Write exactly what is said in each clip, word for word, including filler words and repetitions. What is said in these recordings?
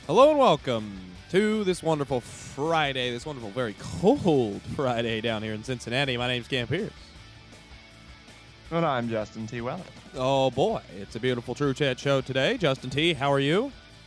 Hello and welcome to this wonderful Friday, this wonderful, very cold Friday down here in Cincinnati. My name's Cam Pierce. And I'm Justin T. Weller. Oh boy, it's a beautiful True Chat show today. Justin T., how are you?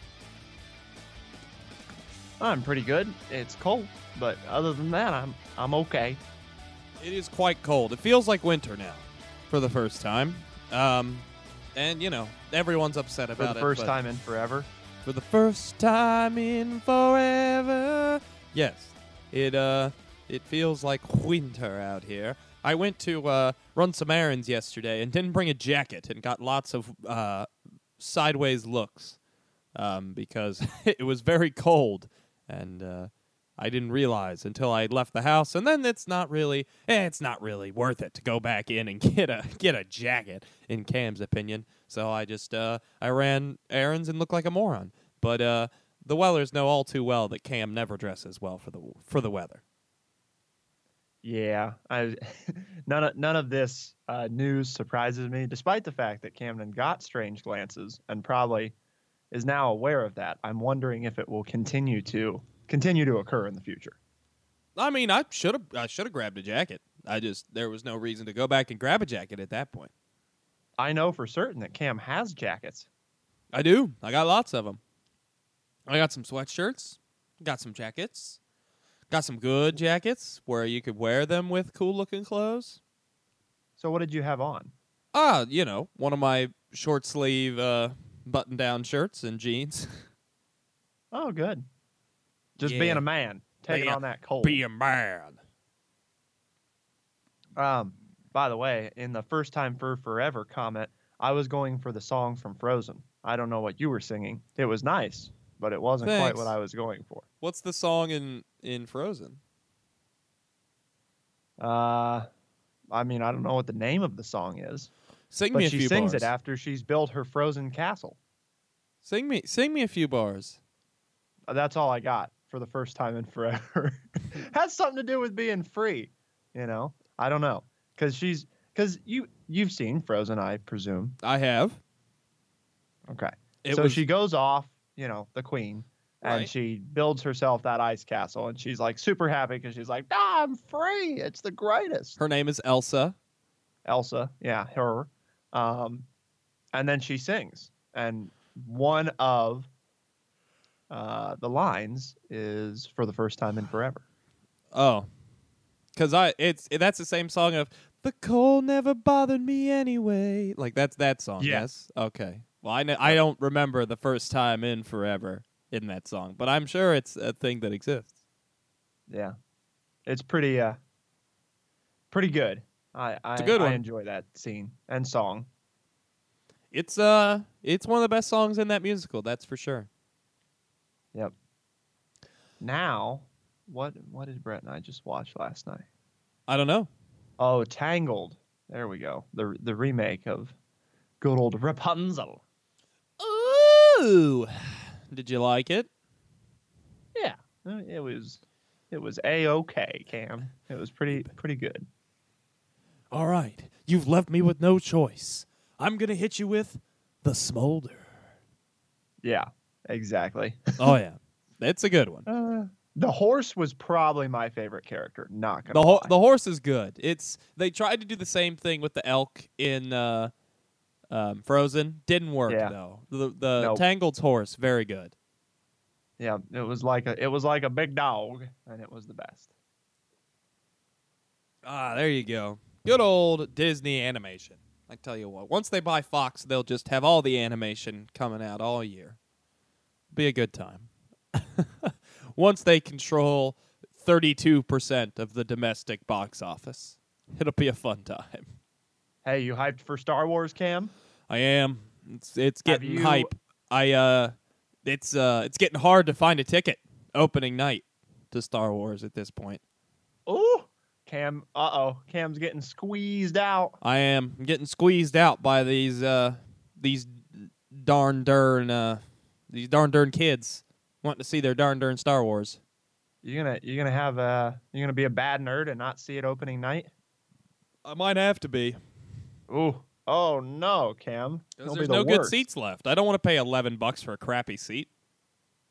I'm pretty good. It's cold, but other than that, I'm I'm okay. It is quite cold. It feels like winter now for the first time. Um, and, you know, everyone's upset For about the it. first but time in forever. For the first time in forever. Yes, it uh, it feels like winter out here. I went to uh, run some errands yesterday and didn't bring a jacket and got lots of uh, sideways looks um, because it was very cold and uh, I didn't realize until I left the house. And then it's not really, eh, it's not really worth it to go back in and get a get a jacket, in Cam's opinion. So I just uh, I ran errands and looked like a moron. But uh, the Wellers know all too well that Cam never dresses well for the for the weather. Yeah, I none of none of this uh, news surprises me, despite the fact that Camden got strange glances and probably is now aware of that. I'm wondering if it will continue to continue to occur in the future. I mean, I should have I should have grabbed a jacket. I just there was no reason to go back and grab a jacket at that point. I know for certain that Cam has jackets. I do. I got lots of them. I got some sweatshirts, got some jackets, got some good jackets where you could wear them with cool-looking clothes. So what did you have on? Ah, you know, one of my short-sleeve uh, button-down shirts and jeans. Oh, good. Just Yeah. being a man, taking Be a- on that cold. Be a man. Um, by the way, in the first time for forever comment, I was going for the song from Frozen. I don't know what you were singing. It was nice, but it wasn't quite Thanks. what I was going for. What's the song in, in Frozen? Uh, I mean, I don't know what the name of the song is, Sing but me a she few sings bars. it after she's built her frozen castle. Sing me, sing me a few bars. Uh, That's all I got for the first time in forever. Has something to do with being free, you know? I don't know, because she's because you you've seen Frozen, I presume. I have. Okay. It so was, she goes off, you know, the queen, and Right. she builds herself that ice castle, and she's like super happy because she's like, ah, I'm free. It's the greatest. Her name is Elsa. Elsa, yeah, her. Um, and then she sings, and one of uh, the lines is "For the first time in forever." Oh, because I it's that's the same song of "The cold never bothered me anyway." Like that's that song. Yeah. Yes. Okay. Well, I know, I don't remember the first time in forever in that song, but I'm sure it's a thing that exists. Yeah, it's pretty, uh, pretty good. I I, It's a good I one. enjoy that scene and song. It's uh, it's one of the best songs in that musical. That's for sure. Yep. Now, what what did Brett and I just watch last night? I don't know. Oh, Tangled. There we go. The the remake of good old Rapunzel. Ooh, did you like it? Yeah, uh, it was it was a okay, Cam. It was pretty pretty good. All right, you've left me with no choice. I'm gonna hit you with the smolder. Yeah, exactly. Oh yeah, that's a good one. Uh, the horse was probably my favorite character. Not gonna The ho- lie. the horse is good. It's they tried to do the same thing with the elk in uh, um, Frozen. Didn't work Yeah. though. The the Nope. Tangled's horse very good. Yeah, it was like a it was like a big dog, and it was the best. Ah, there you go. Good old Disney animation. I tell you what, once they buy Fox, they'll just have all the animation coming out all year. Be a good time. Once they control thirty-two percent of the domestic box office, it'll be a fun time. Hey, you hyped for Star Wars, Cam? I am. It's it's Have getting you- hype. I uh, it's uh, it's getting hard to find a ticket opening night to Star Wars at this point. Ooh, Cam. Uh oh, Cam's getting squeezed out. I am getting squeezed out by these uh, these darn darn uh, these darn darn kids wanting to see their darn darn Star Wars. You're gonna you're gonna have uh you're gonna be a bad nerd and not see it opening night. I might have to be. Ooh. Oh no, Cam. Because It'll there's be the no good worst. seats left. I don't want to pay eleven bucks for a crappy seat.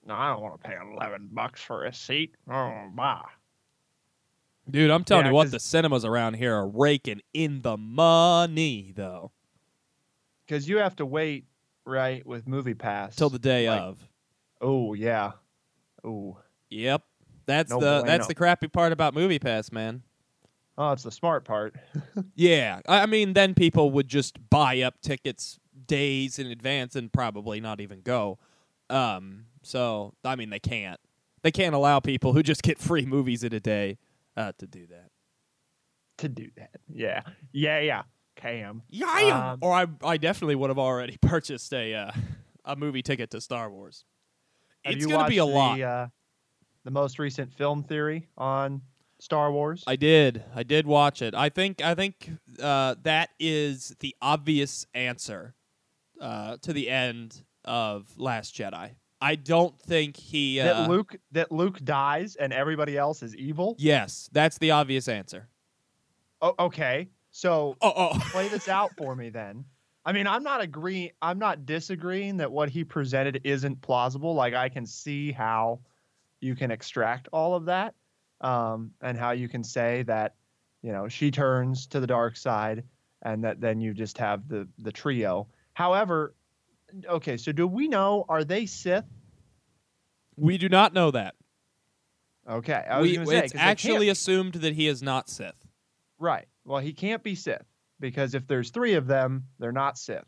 No, I don't want to pay eleven bucks for a seat. Oh, bah. Dude, I'm telling Yeah, you what, 'cause- the cinemas around here are raking in the money, though, Because you have to wait, right, with Movie Pass. till the day like, of. Oh, yeah. Oh. Yep, that's No the that's bueno. the crappy part about Movie Pass, man. Oh, it's the smart part. Yeah, I I mean, then people would just buy up tickets days in advance and probably not even go. Um, so I mean, they can't. They can't allow people who just get free movies in a day uh, to do that. to do that. Yeah. Yeah, yeah. Cam. Yeah, Um, or I I definitely would have already purchased a uh, a movie ticket to Star Wars. Have It's you gonna be a watched lot. The, uh, the most recent film theory on Star Wars? I did. I did watch it. I think. I think uh, that is the obvious answer uh, to the end of Last Jedi. I don't think he. Uh, that Luke that Luke dies and everybody else is evil? Yes, that's the obvious answer. Oh, okay. So Oh, oh. play this out for me then. I mean, I'm not agreeing I'm not disagreeing that what he presented isn't plausible. Like I can see how you can extract all of that. Um, and how you can say that, you know, she turns to the dark side and that then you just have the the trio. However, okay, so do we know, are they Sith? We do not know that. Okay, I was We, going to say it's 'cause they can't actually be. assumed that he is not Sith. Right. Well, he can't be Sith because if there's three of them, they're not Sith.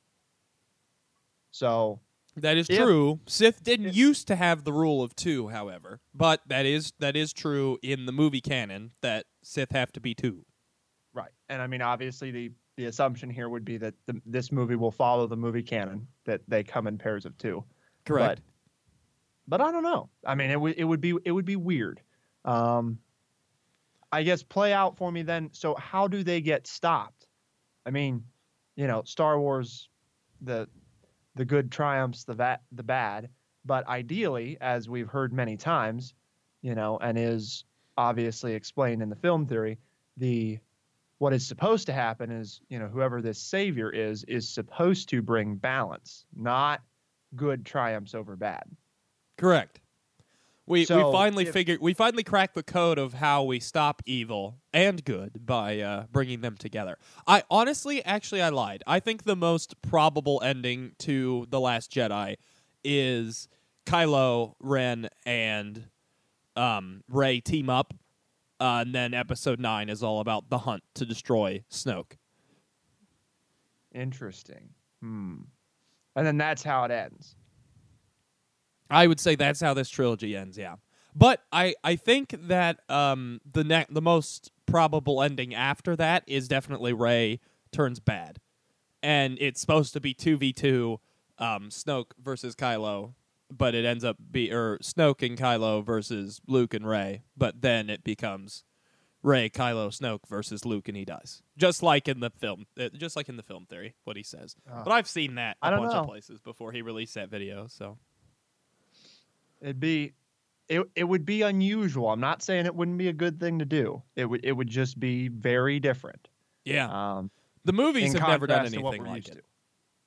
So That is If- true. Sith didn't if- used to have the rule of two, however, but that is that is true in the movie canon that Sith have to be two. right, and I mean, obviously, the the assumption here would be that the, this movie will follow the movie canon, that they come in pairs of two. Correct. But, but I don't know. I mean, it would it would be it would be weird. Um, I guess play out for me then. So how do they get stopped? I mean, you know, Star Wars, the the good triumphs the va- the bad, but ideally, as we've heard many times, you know, and is obviously explained in the film theory, the what is supposed to happen is, you know, whoever this savior is is supposed to bring balance, not good triumphs over bad. Correct. We we So, finally if- figured we finally cracked the code of how we stop evil and good by uh, bringing them together. I honestly, actually, I lied. I think the most probable ending to The Last Jedi is Kylo Ren and um, Rey team up, uh, and then Episode Nine is all about the hunt to destroy Snoke. Interesting. Hmm. And then that's how it ends. I would say that's how this trilogy ends, yeah. But I, I think that um, the ne- the most probable ending after that is definitely Rey turns bad. And it's supposed to be two v two um, Snoke versus Kylo, but it ends up be or Snoke and Kylo versus Luke and Rey, but then it becomes Rey, Kylo, Snoke versus Luke, and he dies. Just like in the film, uh, just like in the film theory, what he says. Oh. But I've seen that a I don't bunch of know. places before he released that video, so... It'd be it it would be unusual. I'm not saying it wouldn't be a good thing to do. It would it would just be very different. Yeah. Um, The movies in have never done contrast to what anything we're like used it. to.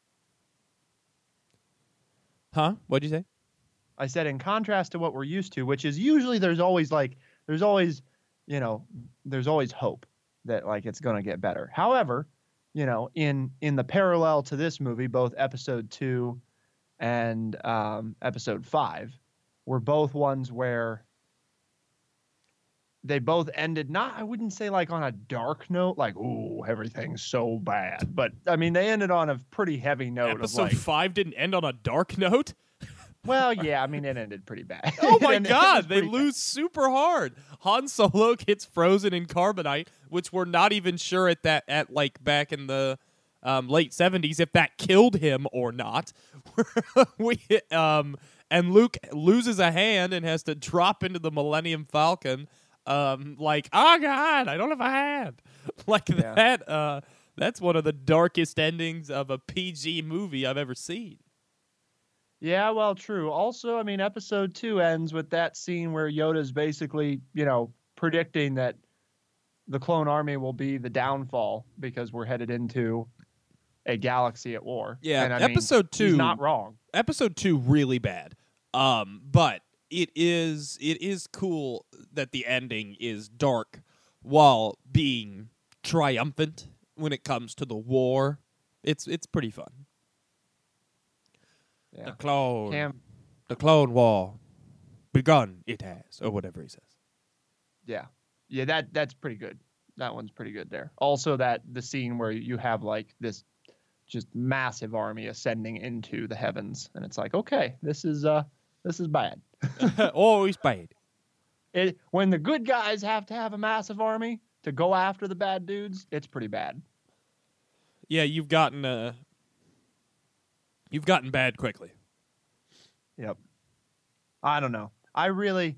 Huh? What'd you say? I said in contrast to what we're used to, which is usually there's always like there's always, you know, there's always hope that like it's going to get better. However, you know, in in the parallel to this movie, both episode two and um, episode five were both ones where they both ended not I wouldn't say like on a dark note, like ooh everything's so bad, but I mean they ended on a pretty heavy note Episode of like, five didn't end on a dark note? well, yeah, I mean it ended pretty bad. Oh my It ended god, they pretty bad. lose super hard. Han Solo gets frozen in carbonite, which we're not even sure at that at like back in the um, late seventies if that killed him or not. we um and Luke loses a hand and has to drop into the Millennium Falcon. Um, like, oh god, I don't have a hand. Like Yeah. that. Uh, that's one of the darkest endings of a P G movie I've ever seen. Yeah, well, true. Also, I mean, episode two ends with that scene where Yoda's basically, you know, predicting that the clone army will be the downfall because we're headed into a galaxy at war. Yeah, and, I mean, episode two- he's not wrong. Episode two really bad. Um, but it is it is cool that the ending is dark while being triumphant when it comes to the war. It's it's pretty fun. Yeah. The clone, Cam, the clone war, begun. It has, or whatever he says. yeah, yeah, that that's pretty good. That one's pretty good there. Also, that the scene where you have like this just massive army ascending into the heavens, and it's like, okay, this is uh, this is bad. Always bad. It, when the good guys have to have a massive army to go after the bad dudes, it's pretty bad. Yeah, you've gotten uh, you've gotten bad quickly. Yep. I don't know. I really,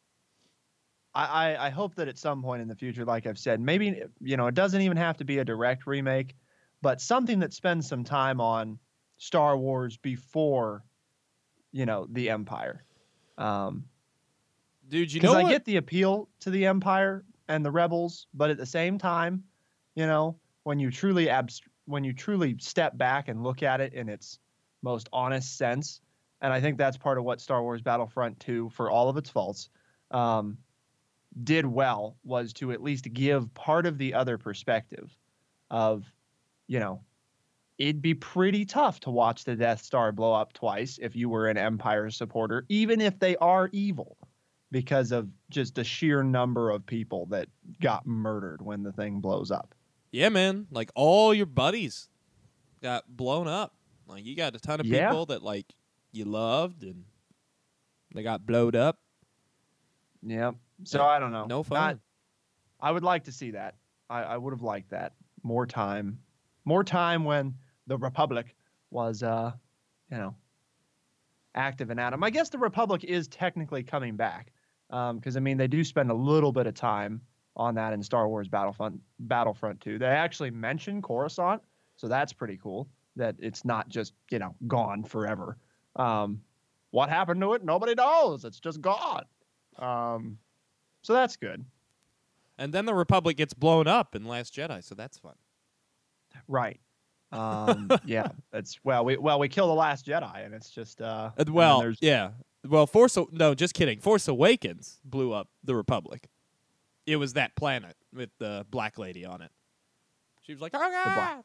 I, I, I hope that at some point in the future, like I've said, maybe, you know, it doesn't even have to be a direct remake, but something that spends some time on Star Wars before, you know, the Empire. Um, Dude, you know Because I what? get the appeal to the Empire and the Rebels, but at the same time, you know, when you truly abst- when you truly step back and look at it in its most honest sense, and I think that's part of what Star Wars Battlefront two, for all of its faults, um, did well, was to at least give part of the other perspective of, you know, it'd be pretty tough to watch the Death Star blow up twice if you were an Empire supporter, even if they are evil, because of just the sheer number of people that got murdered when the thing blows up. Yeah, man. Like all your buddies got blown up. Like you got a ton of Yeah. people that like you loved and they got blowed up. Yeah. So Yeah, I don't know. no fun. Not- I would like to see that. I, I would have liked that. More time. More time when the Republic was, uh, you know, active and at 'em. I guess the Republic is technically coming back. Because, um, I mean, they do spend a little bit of time on that in Star Wars Battlefront, Battlefront two. They actually mention Coruscant, so that's pretty cool that it's not just, you know, gone forever. Um, what happened to it? Nobody knows. It's just gone. Um, so that's good. And then the Republic gets blown up in Last Jedi, so that's fun. Right. Um, yeah, that's well, we well we kill the Last Jedi, and it's just uh, Uh, well, there's yeah. Well, Force A- no, just kidding. Force Awakens blew up the Republic. It was that planet with the black lady on it. She was like, "Oh black- God,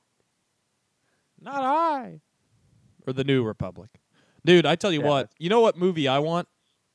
not I," or the New Republic. Dude, I tell you Yeah, what. that's- You know what movie I want?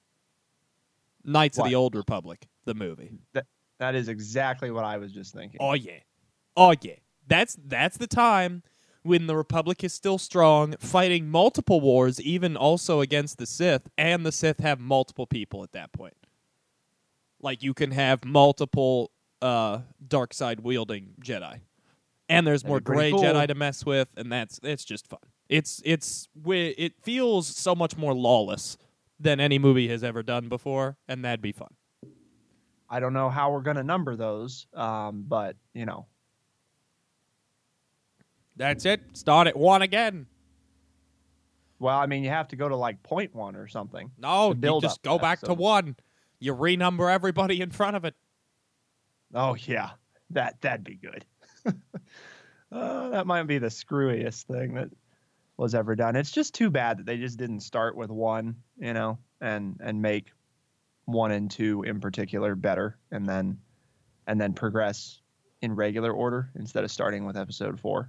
Knights of What? the Old Republic, the movie. that that is exactly what I was just thinking. Oh yeah, oh yeah. That's that's the time when the Republic is still strong, fighting multiple wars, even also against the Sith, and the Sith have multiple people at that point. Like you can have multiple uh, dark side wielding Jedi, and there's That'd more be pretty gray cool. Jedi to mess with, and that's it's just fun. It's it's wi- it feels so much more lawless than any movie has ever done before, and that'd be fun. I don't know how we're gonna number those, um, but you know, That's it. Start at one again. well, I mean, you have to go to like point one or something. No, to you build just up go the back to episode. one. You renumber everybody in front of it. Oh yeah, that that'd be good. uh, that might be the screwiest thing that was ever done. It's just too bad that they just didn't start with one, you know, and and make one and two in particular better, and then and then progress in regular order instead of starting with episode four.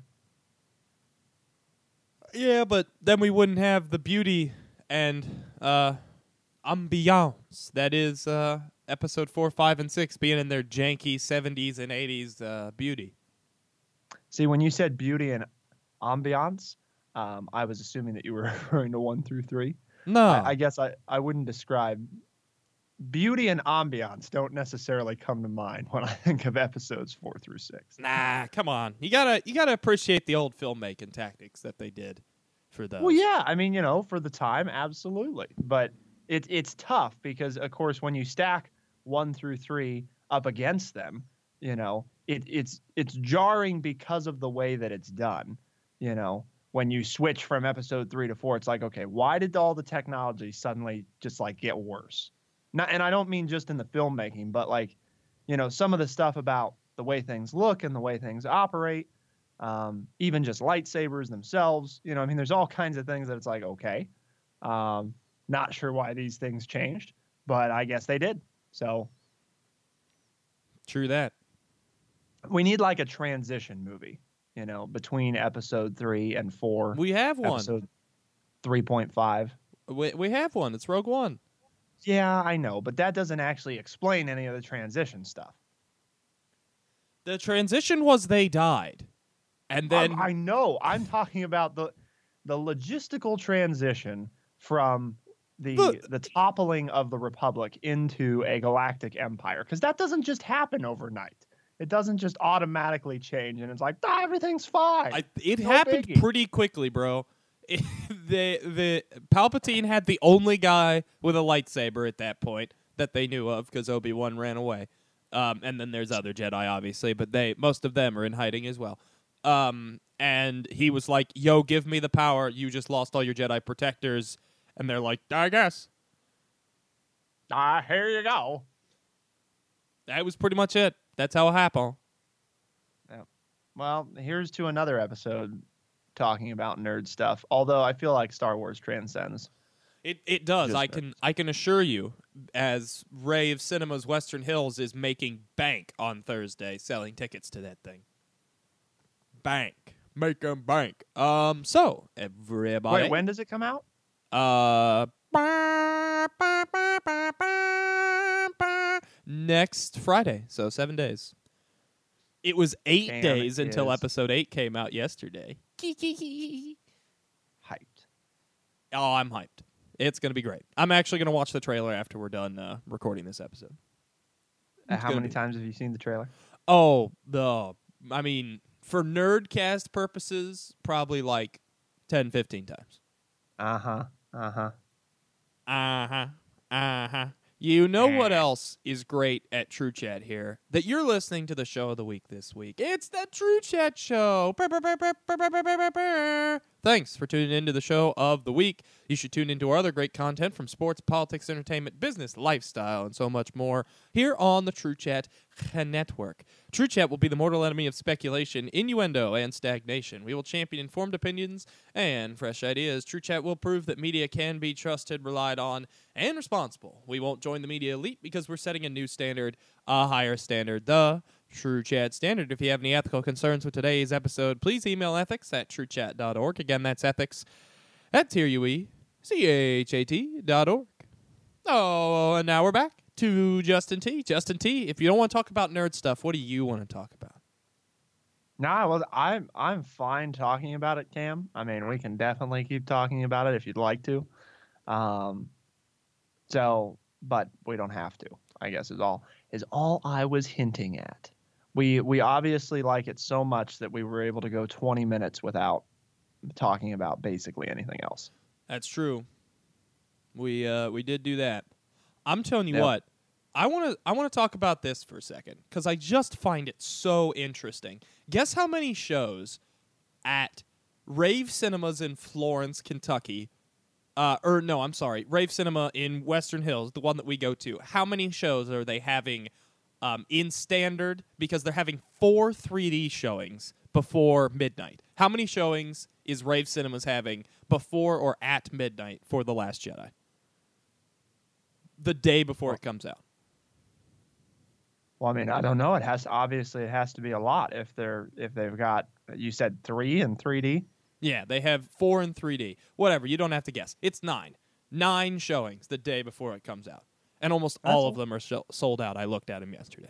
Yeah, but then we wouldn't have the beauty and uh, ambiance that is uh, episode four, five, and six being in their janky seventies and eighties uh, beauty. See, when you said beauty and ambiance, um, I was assuming that you were referring to one through three. No. I, I guess I, I wouldn't describe beauty and ambiance don't necessarily come to mind when I think of episodes four through six. Nah, come on. You gotta you gotta appreciate the old filmmaking tactics that they did for those. Well, yeah, I mean, you know, for the time, absolutely. But it, it's tough because, of course, when you stack one through three up against them, you know, it, it's it's jarring because of the way that it's done. You know, when you switch from episode three to four, it's like, okay, why did all the technology suddenly just like get worse? Not, and I don't mean just in the filmmaking, but like, you know, some of the stuff about the way things look and the way things operate, um, even just lightsabers themselves. You know, I mean, there's all kinds of things that it's like, okay, um, Not sure why these things changed, but I guess they did. So True that. we need like a transition movie, you know, between episode three and four. We have one. Episode three point five. We, we have one. It's Rogue One. Yeah, I know, but that doesn't actually explain any of the transition stuff. The transition was they died. And then... I, I know. I'm talking about the the logistical transition from the The- the toppling of the Republic into a galactic empire, because that doesn't just happen overnight. It doesn't just automatically change, and it's like, ah, everything's fine. I, it No happened biggie. pretty quickly, bro. the the Palpatine had the only guy with a lightsaber at that point that they knew of because Obi-Wan ran away. Um, and then there's other Jedi, obviously, but they most of them are in hiding as well. Um, and he was like, "Yo, give me the power. You just lost all your Jedi protectors." And they're like, "I guess." Ah, here you go. That was pretty much it. That's how it happened. Well, here's to another episode talking about nerd stuff. Although I feel like Star Wars transcends. It it does. Just I nerds. can I can assure you, as Rave Cinemas Western Hills is making bank on Thursday selling tickets to that thing. Bank. Making bank. Um so everybody Wait, when does it come out? uh next Friday, so seven days. It was eight Damn, days it until is. episode eight came out yesterday. Hyped. Oh, I'm hyped. It's going to be great. I'm actually going to watch the trailer after we're done uh, recording this episode. Uh, It's How gonna many be- times have you seen the trailer? Oh, the I mean, for Nerdcast purposes, probably like ten, fifteen times. Uh huh. Uh huh. Uh-huh. Uh-huh. You know what else is great at True Chat here? That you're listening to the show of the week this week. It's the True Chat Show. Brr, brr, brr, brr, brr, brr, brr, brr, brr. Thanks for tuning into the show of the week. You should tune into our other great content from sports, politics, entertainment, business, lifestyle, and so much more here on the True Chat Network. True Chat will be the mortal enemy of speculation, innuendo, and stagnation. We will champion informed opinions and fresh ideas. True Chat will prove that media can be trusted, relied on, and responsible. We won't join the media elite because we're setting a new standard, a higher standard, the True Chat Standard. If you have any ethical concerns with today's episode, please email ethics at truechat dot org. Again, that's ethics at T R U E C H A T dot org. Oh, and now we're back to Justin T. Justin T, if you don't want to talk about nerd stuff, what do you want to talk about? No, well, I'm I'm fine talking about it, Cam. I mean, we can definitely keep talking about it if you'd like to. Um, so, but we don't have to. I guess is all is all I was hinting at. We we obviously like it so much that we were able to go twenty minutes without talking about basically anything else. That's true. We uh, we did do that. I'm telling you Yep. what. I want to I want to talk about this for a second because I just find it so interesting. Guess how many shows at Rave Cinemas in Florence, Kentucky, uh, or no, I'm sorry, Rave Cinema in Western Hills, the one that we go to. How many shows are they having um, in standard? Because they're having four three D showings before midnight. How many showings is Rave Cinemas having before or at midnight for The Last Jedi? The day before it comes out. Well, I mean, I don't know. It has obviously it has to be a lot if they're if they've got you said three in three D. Yeah, they have four in three D. Whatever, you don't have to guess. It's nine. Nine showings the day before it comes out. And almost That's all a- of them are sh- sold out. I looked at them yesterday.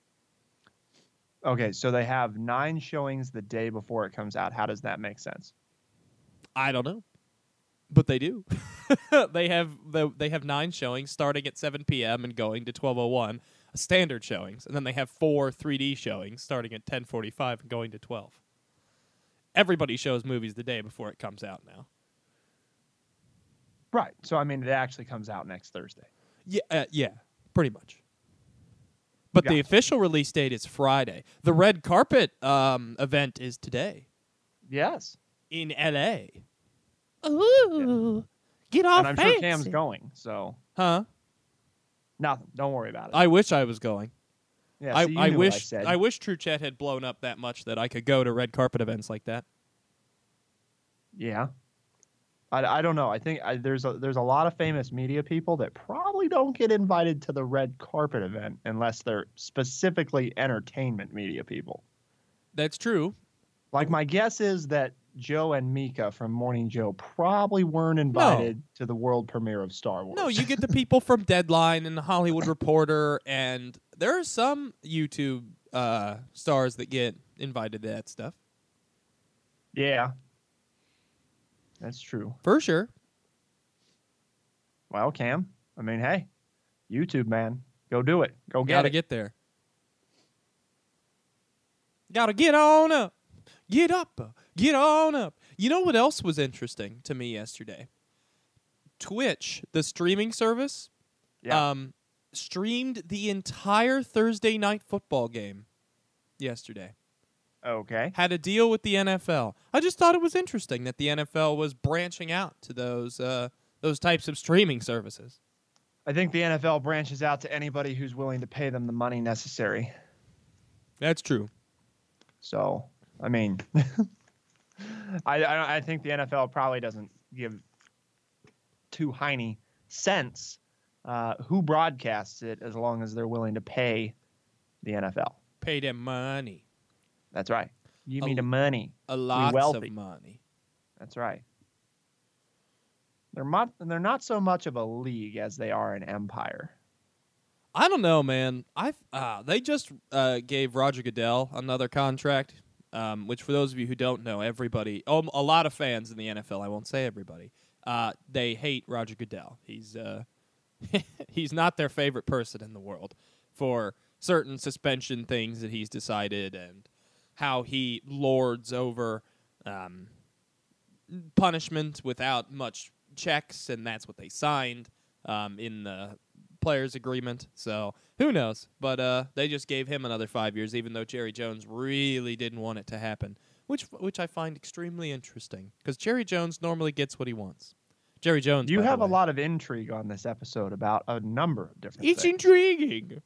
Okay, so they have nine showings the day before it comes out. How does that make sense? I don't know. But they do. they have the, they have nine showings starting at seven p.m. and going to twelve oh one, standard showings. And then they have four three D showings starting at ten forty-five and going to twelve. Everybody shows movies the day before it comes out now. Right. So I mean, it actually comes out next Thursday. Yeah, uh, yeah, pretty much. But the Gotcha. official release date is Friday. The red carpet um, event is today Yes. in L A. Ooh, get off And I'm sure Cam's going. So Huh? nothing. Don't worry about it. I wish I was going. yeah, I, so you I knew wish what I said. I wish True Chat had blown up that much that I could go to red carpet events like that. Yeah. I, I don't know. I think I, there's a there's a lot of famous media people that probably don't get invited to the red carpet event unless they're specifically entertainment media people. That's true. Like my guess is that Joe and Mika from Morning Joe probably weren't invited No. to the world premiere of Star Wars. No, you get the people from Deadline and the Hollywood Reporter, and there are some YouTube uh, stars that get invited to that stuff. Yeah. That's true. For sure. Well, Cam, I mean, hey, YouTube, man. Go do it. Go get Gotta it. get there. Gotta get on up. Get up. uh, Get on up. You know what else was interesting to me yesterday? Twitch, the streaming service, Yeah. um, streamed the entire Thursday night football game yesterday. Okay. Had a deal with the N F L. I just thought it was interesting that the N F L was branching out to those uh, those types of streaming services. I think the N F L branches out to anybody who's willing to pay them the money necessary. That's true. So, I mean, I, I I think the N F L probably doesn't give two hiney cents uh, who broadcasts it as long as they're willing to pay the N F L. Pay them money. That's right. Give me A- the money. A lot wealthy. of money. That's right. They're not, they're not so much of a league as they are an empire. I don't know, man. I uh, they just uh, gave Roger Goodell another contract, um, which for those of you who don't know, everybody, um, a lot of fans in the N F L, I won't say everybody, uh, they hate Roger Goodell. He's uh, he's not their favorite person in the world for certain suspension things that he's decided and how he lords over um, punishment without much checks, and that's what they signed um, in the players agreement. So who knows? But uh, they just gave him another five years, even though Jerry Jones really didn't want it to happen, which which I find extremely interesting because Jerry Jones normally gets what he wants. Jerry Jones. You by the have a way. lot of intrigue on this episode about a number of different It's things. intriguing.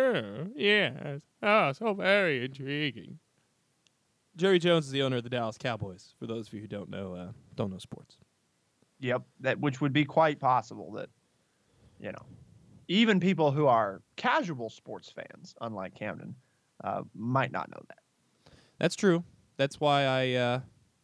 Yes. Oh, so very intriguing. Jerry Jones is the owner of the Dallas Cowboys. For those of you who don't know, uh, don't know sports. Yep, that which would be quite possible that, you know, even people who are casual sports fans, unlike Camden, uh, might not know that. That's true. That's why I, uh,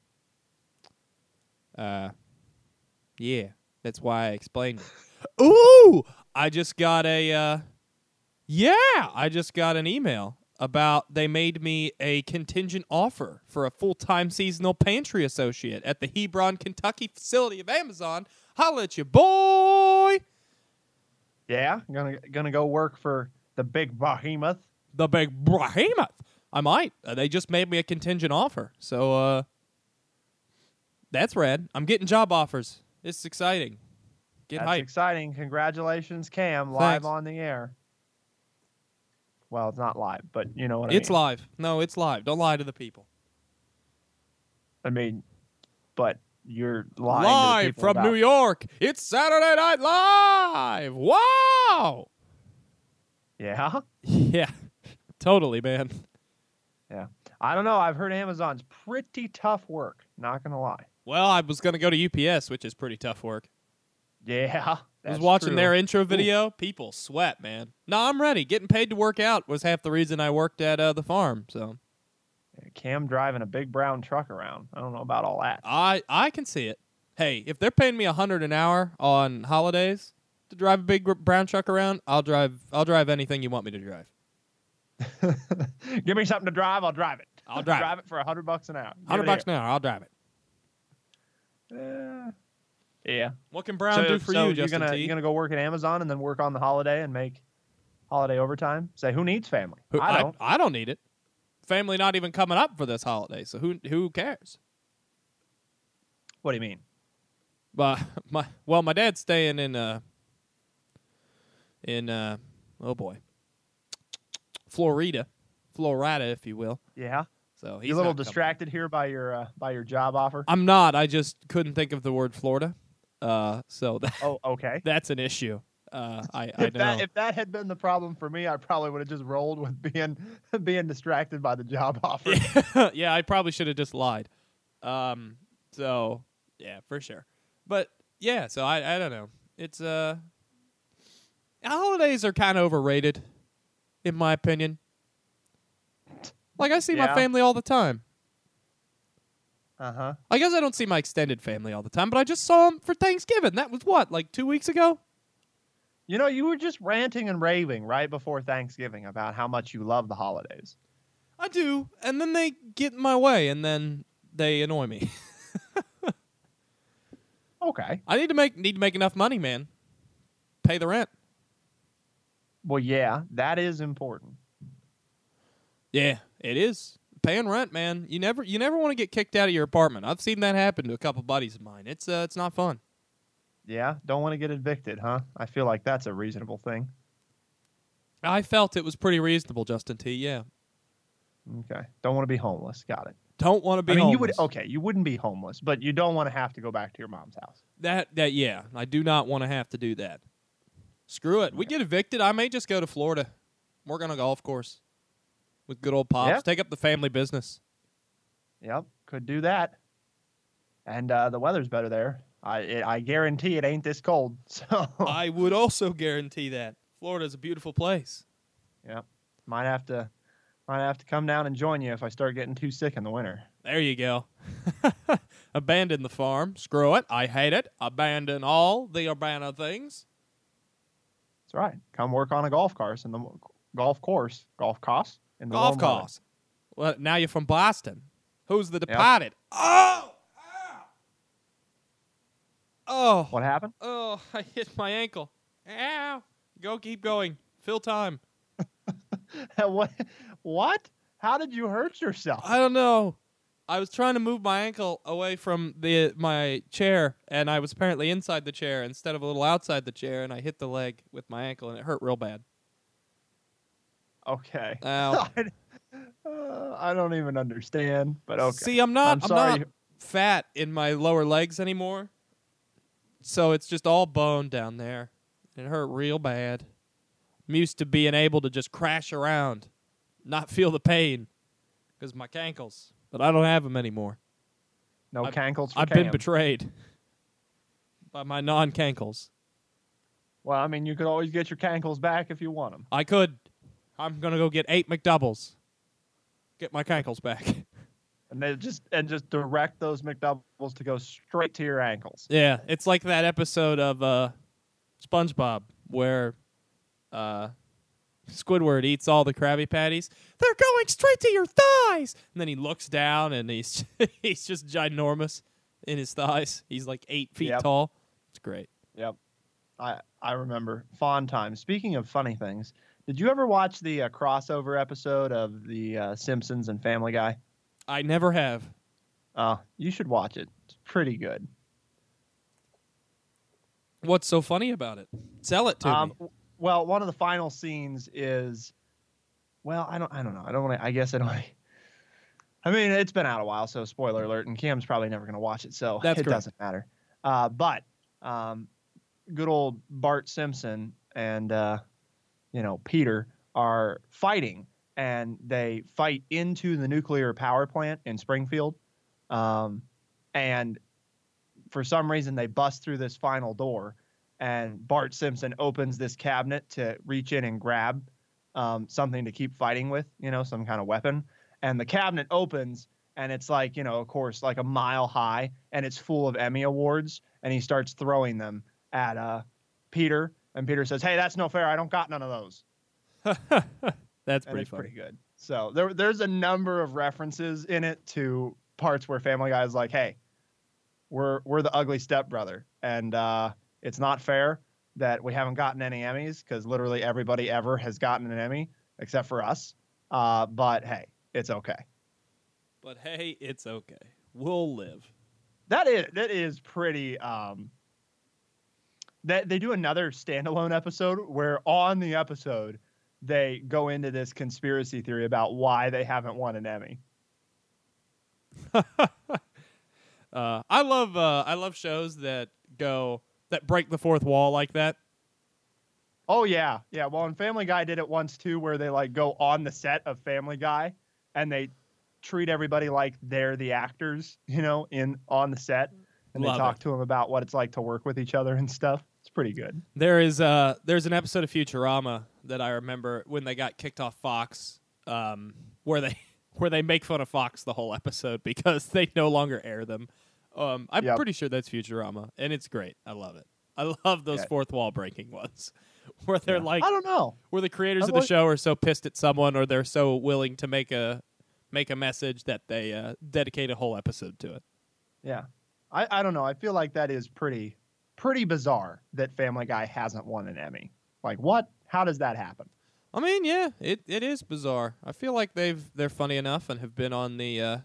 uh, yeah, that's why I explained it. Ooh, I just got a, uh, yeah, I just got an email about they made me a contingent offer for a full-time seasonal pantry associate at the Hebron, Kentucky facility of Amazon. Holla at you, boy! Yeah, gonna gonna go work for the big behemoth. The big behemoth. I might. Uh, they just made me a contingent offer. So, uh, that's rad. I'm getting job offers. It's exciting. Get That's hyped. exciting. Congratulations, Cam, live Thanks. on the air. Well, it's not live, but you know what I It's mean. live. No, it's live. Don't lie to the people. I mean, but you're lying to the Live people from about- New York. It's Saturday Night Live. Wow. Yeah, Yeah. Totally, man. yeah. I don't know. I've heard Amazon's pretty tough work. Not gonna lie. Well, I was going to go to U P S, which is pretty tough work. Yeah, I was that's watching true. their intro video. People sweat, man. No, I'm ready. Getting paid to work out was half the reason I worked at uh, the farm. So Cam driving a big brown truck around. I don't know about all that. I I can see it. Hey, if they're paying me a hundred an hour on holidays to drive a big gr- brown truck around, I'll drive. I'll drive anything you want me to drive. Give me something to drive, I'll drive it. I'll drive drive it for a hundred bucks an hour. Give Hundred it bucks an hour, I'll drive it. here. Uh, yeah. What can Brown so, do for so you, you're Justin gonna T? you're gonna go work at Amazon and then work on the holiday and make holiday overtime. Say who needs family? Who- I don't. I, don't need it. Family not even coming up for this holiday, so who who cares? What do you mean? But my well, my dad's staying in uh in uh oh boy, Florida, Florida, if you will. Yeah. So he's You a little not coming. distracted here by your uh, by your job offer. I'm not. I just couldn't think of the word Florida. Uh, so that, Oh, okay. that's an issue. Uh, I I If don't that know. if that had been the problem for me, I probably would have just rolled with being being distracted by the job offer. Yeah, I probably should have just lied. Um, so yeah, for sure. But yeah, so I I don't know. It's uh, holidays are kind of overrated, in my opinion. Like I see my Yeah. family all the time. Uh huh. I guess I don't see my extended family all the time, but I just saw them for Thanksgiving. That was what, like two weeks ago? You know, you were just ranting and raving right before Thanksgiving about how much you love the holidays. I do, and then they get in my way, and then they annoy me. Okay. I need to make need to make enough money, man. Pay the rent. Well, yeah, that is important. Yeah, it is. Paying rent, man. You never you never want to get kicked out of your apartment. I've seen that happen to a couple buddies of mine. It's uh, it's not fun. Yeah, don't want to get evicted, huh? I feel like that's a reasonable thing. I felt it was pretty reasonable, Justin T. Yeah. Okay. Don't want to be homeless. Got it. Don't want to be I mean, homeless. you would okay, you wouldn't be homeless, but you don't want to have to go back to your mom's house. That that yeah, I do not want to have to do that. Screw it. We get evicted, I may just go to Florida. Work on a golf course with good old pops. Yeah. Take up the family business. Yep, could do that. And uh, the weather's better there. I it, I guarantee it ain't this cold. So I would also guarantee that Florida's a beautiful place. yep, might have to might have to come down and join you if I start getting too sick in the winter. There you go. Abandon the farm. Screw it. I hate it. Abandon all the abandoned things. That's right. Come work on a golf course in the golf course, golf course in the Golf warm weather. course. Well, now you're from Boston. Who's the departed? Oh! Ow! Oh! What happened? Oh, I hit my ankle. Ow. Go, keep going. Fill time. what? What? How did you hurt yourself? I don't know. I was trying to move my ankle away from the my chair, and I was apparently inside the chair instead of a little outside the chair, and I hit the leg with my ankle, and it hurt real bad. Okay. Ow. I, uh, I don't even understand, but okay. See, I'm not I'm I'm, sorry. not fat in my lower legs anymore. So it's just all bone down there. It hurt real bad. I'm used to being able to just crash around, not feel the pain because my cankles, but I don't have them anymore. No I've- cankles for I've Cam. been betrayed by my non-cankles. Well, I mean, you could always get your cankles back if you want them. I could. I'm gonna go get eight McDoubles. Get my cankles back. And they just and just direct those McDoubles to go straight to your ankles. Yeah, it's like that episode of uh, SpongeBob where uh, Squidward eats all the Krabby Patties. They're going straight to your thighs, and then he looks down and he's he's just ginormous in his thighs. He's like eight feet Yep. tall. It's great. Yep. I I remember fond times. Speaking of funny things, did you ever watch the uh, crossover episode of the uh, Simpsons and Family Guy? I never have. Uh, you should watch it. It's pretty good. What's so funny about it? Sell it to Um, me. w- well, one of the final scenes is, well, I don't, I don't know. I don't want to. I guess I don't. I mean, it's been out a while, so spoiler alert. And Cam's probably never going to watch it, so That's it correct. doesn't matter. Uh, but um, good old Bart Simpson and uh, you know Peter are fighting, and they fight into the nuclear power plant in Springfield, um, and for some reason they bust through this final door, and Bart Simpson opens this cabinet to reach in and grab um, something to keep fighting with, you know, some kind of weapon. And the cabinet opens, and it's like, you know, of course, like a mile high, and it's full of Emmy Awards. And he starts throwing them at uh, Peter, and Peter says, "Hey, that's no fair. I don't got none of those." That's And pretty it's funny. pretty good. So there, there's a number of references in it to parts where Family Guy is like, "Hey, we're we're the ugly stepbrother, and uh, it's not fair that we haven't gotten any Emmys because literally everybody ever has gotten an Emmy except for us. Uh, but hey, it's okay." But hey, it's okay. We'll live. That is that is pretty. Um, that they do another standalone episode where on the episode they go into this conspiracy theory about why they haven't won an Emmy. Uh, I love uh, I love shows that go that break the fourth wall like that. Oh yeah, yeah. Well, and Family Guy did it once too, where they like go on the set of Family Guy and they treat everybody like they're the actors, you know, in on the set, and Love they talk it. to him about what it's like to work with each other and stuff. It's pretty good. There is uh there's an episode of Futurama that I remember when they got kicked off Fox, um, where they where they make fun of Fox the whole episode because they no longer air them. Um, I'm Yep. pretty sure that's Futurama, and it's great. I love it. I love those Yeah. fourth wall breaking ones, where they're Yeah. like, I don't know. where the creators I've of the always- show are so pissed at someone, or they're so willing to make a make a message that they uh, dedicate a whole episode to it. Yeah. I, I don't know. I feel like that is pretty pretty bizarre that Family Guy hasn't won an Emmy. Like, what? How does that happen? I mean, yeah, it, it is bizarre. I feel like they've they're funny enough and have been on the uh,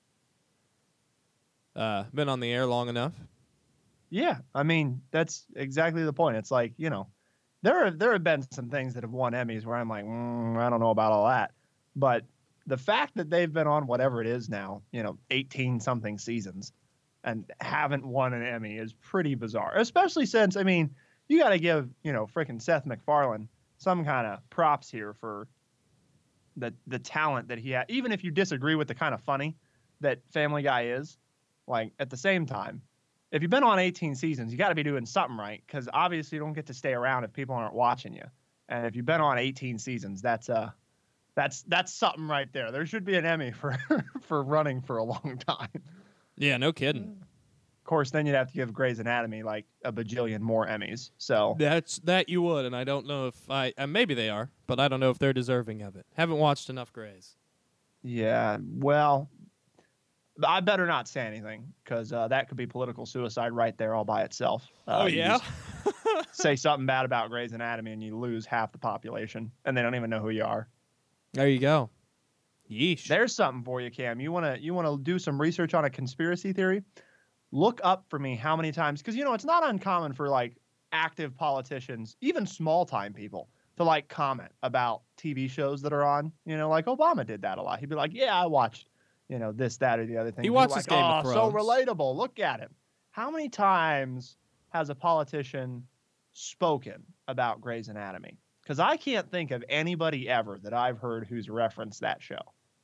uh, been on the air long enough. Yeah, I mean, that's exactly the point. It's like, you know, there have, there have been some things that have won Emmys where I'm like, mm, I don't know about all that. But the fact that they've been on whatever it is now, you know, eighteen something seasons and haven't won an Emmy is pretty bizarre, especially since, I mean, you got to give, you know, frickin' Seth MacFarlane some kind of props here for the the talent that he had. Even if you disagree with the kind of funny that Family Guy is, like, at the same time, if you've been on eighteen seasons, you got to be doing something right, because obviously you don't get to stay around if people aren't watching you. And if you've been on eighteen seasons, that's uh, that's that's something right there. There should be an Emmy for for running for a long time. Yeah, no kidding. Of course, then you'd have to give Grey's Anatomy like a bajillion more Emmys. So That's that you would, and I don't know if I uh, maybe they are, but I don't know if they're deserving of it. Haven't watched enough Grays. yeah, well, I better not say anything, because uh, that could be political suicide right there all by itself. Uh, oh you yeah. just say something bad about Grey's Anatomy and you lose half the population, and they don't even know who you are. There you go. Yeesh. There's something for you, Cam. You wanna you wanna do some research on a conspiracy theory? Look up for me how many times, because you know it's not uncommon for like active politicians, even small time people, to like comment about T V shows that are on. You know, like Obama did that a lot. He'd be like, "Yeah, I watched, you know, this, that, or the other thing." He People watches like, Game oh, of so Thrones. relatable. Look at him. How many times has a politician spoken about Grey's Anatomy? Because I can't think of anybody ever that I've heard who's referenced that show.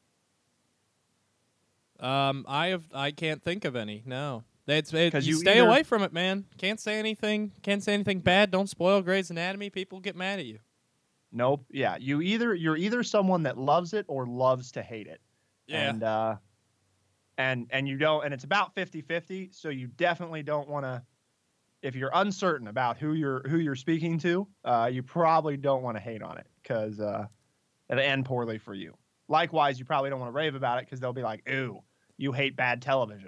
Um, I have I can't think of any. No, it's it, 'Cause you you stay either- away from it, man. Can't say anything. Can't say anything bad. Don't spoil Grey's Anatomy. People get mad at you. Nope. Yeah, you either you're either someone that loves it or loves to hate it. Yeah. And uh and and you don't and it's about fifty-fifty, so you definitely don't want to, if you're uncertain about who you're who you're speaking to, uh you probably don't want to hate on it, cuz uh it'll end poorly for you. Likewise, you probably don't want to rave about it, cuz they'll be like, "Ooh, you hate bad television."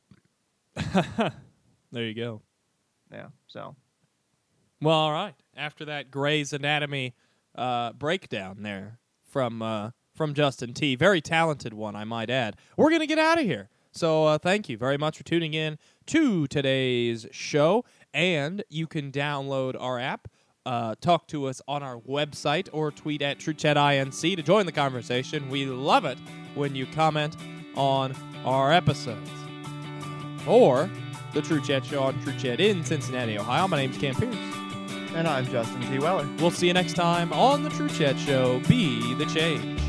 There you go. Yeah. So, Well, all right. After that Grey's Anatomy uh, breakdown there from uh, from Justin T, very talented one, I might add. We're gonna get out of here. So uh, thank you very much for tuning in to today's show, and you can download our app. Uh, talk to us on our website or tweet at TrueChatInc to join the conversation. We love it when you comment on our episodes. Or the True Chat Show on True Chat in Cincinnati, Ohio. My name's Cam Pierce. and I'm Justin T. Weller. We'll see you next time on the True Chat Show. Be the change.